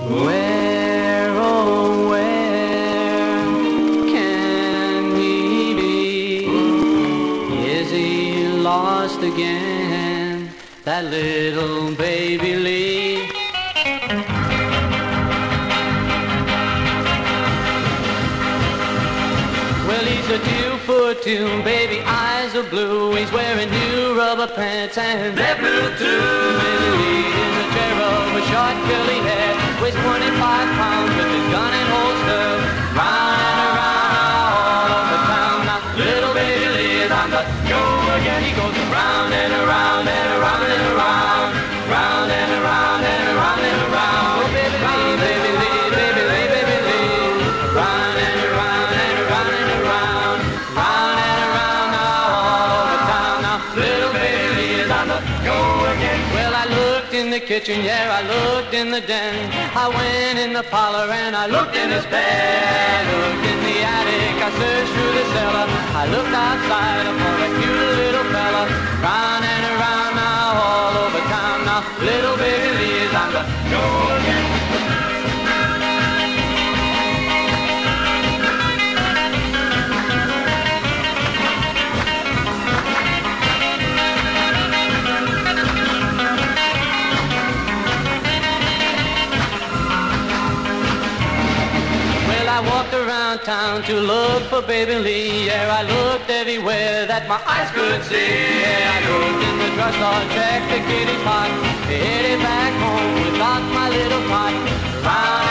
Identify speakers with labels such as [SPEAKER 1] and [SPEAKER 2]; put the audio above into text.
[SPEAKER 1] Where, oh, where can he be? Is he lost again, that little baby Lee? Well, he's a 2'2", baby, eyes are blue. He's wearing new rubber pants and they're blue too. In the chair of a short curly hair, weighs 25 pounds with his gun and holster. Round and around all over town. Now, little baby Lee is on the go again. He goes round and around and around and around, round and around and around and around. Oh, baby Lee, baby Lee, baby Lee, baby Lee, round and around and around and around, round and around now all over town. Now, little baby Lee is on the go again. Well, I looked in the kitchen, yeah, I looked in the den. I went in the parlor and I looked in his bed. I looked in the attic, I searched through the cellar. I looked outside for a cute little fella. Round and around now all over town. Now little baby Lee is on the go again. I walked around town to look for baby Lee. Yeah, I looked everywhere that my eyes could see. Yeah, I looked in the drugstore, checked the kitty's pot, headed back home without my little pot. Round